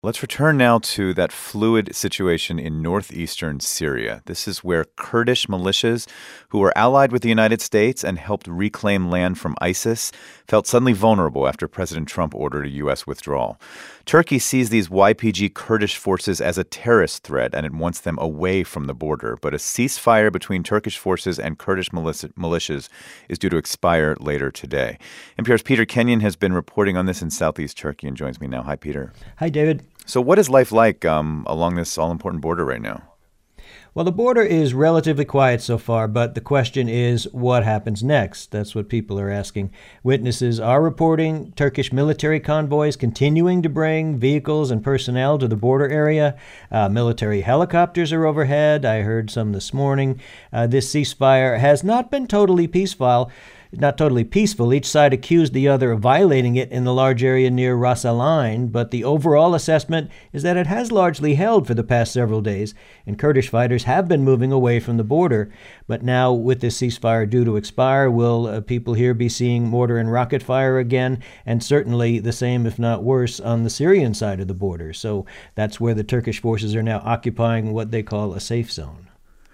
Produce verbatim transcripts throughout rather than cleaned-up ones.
Let's return now to that fluid situation in northeastern Syria. This is where Kurdish militias, who were allied with the United States and helped reclaim land from ISIS, felt suddenly vulnerable after President Trump ordered a U S withdrawal. Turkey sees these Y P G Kurdish forces as a terrorist threat, and it wants them away from the border. But a ceasefire between Turkish forces and Kurdish militia- militias is due to expire later today. N P R's Peter Kenyon has been reporting on this in southeast Turkey and joins me now. Hi, Peter. Hi, David. So what is life like um, along this all-important border right now? Well, the border is relatively quiet so far, but the question is what happens next? That's what people are asking. Witnesses are reporting Turkish military convoys continuing to bring vehicles and personnel to the border area. Uh, military helicopters are overhead. I heard some this morning. Uh, this ceasefire has not been totally peaceful. Not totally peaceful. Each side accused the other of violating it in the large area near Ras Al Ain, but the overall assessment is that it has largely held for the past several days, and Kurdish fighters have been moving away from the border. But now, with this ceasefire due to expire, will uh, people here be seeing mortar and rocket fire again? And certainly the same, if not worse, on the Syrian side of the border. So that's where the Turkish forces are now occupying what they call a safe zone.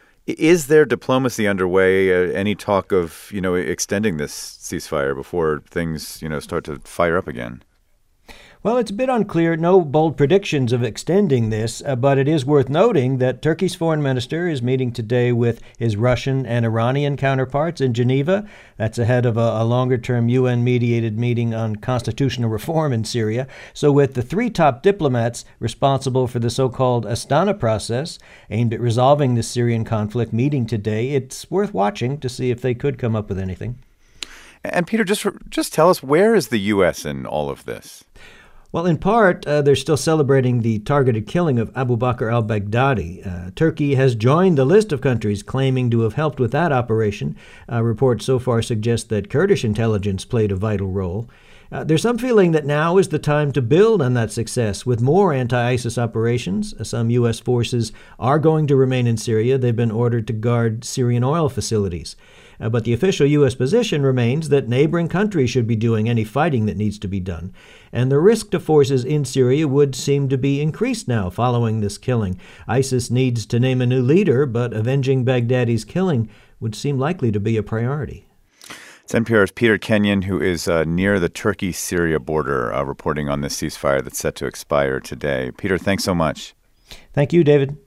Is there diplomacy underway? Uh, any talk of, you know, extending this ceasefire before things, you know, start to fire up again? Well, it's a bit unclear. No bold predictions of extending this, uh, but it is worth noting that Turkey's foreign minister is meeting today with his Russian and Iranian counterparts in Geneva. That's ahead of a, a longer-term U N-mediated meeting on constitutional reform in Syria. So with the three top diplomats responsible for the so-called Astana process aimed at resolving the Syrian conflict meeting today, it's worth watching to see if they could come up with anything. And Peter, just just tell us, where is the U S in all of this? Well, in part, uh, they're still celebrating the targeted killing of Abu Bakr al-Baghdadi. Uh, Turkey has joined the list of countries claiming to have helped with that operation. Uh, reports so far suggest that Kurdish intelligence played a vital role. Uh, there's some feeling that now is the time to build on that success with more anti-ISIS operations. Uh, some U S forces are going to remain in Syria. They've been ordered to guard Syrian oil facilities. Uh, but the official U S position remains that neighboring countries should be doing any fighting that needs to be done. And the risk to forces in Syria would seem to be increased now following this killing. ISIS needs to name a new leader, but avenging Baghdadi's killing would seem likely to be a priority. It's N P R's Peter Kenyon, who is uh, near the Turkey-Syria border, uh, reporting on this ceasefire that's set to expire today. Peter, thanks so much. Thank you, David.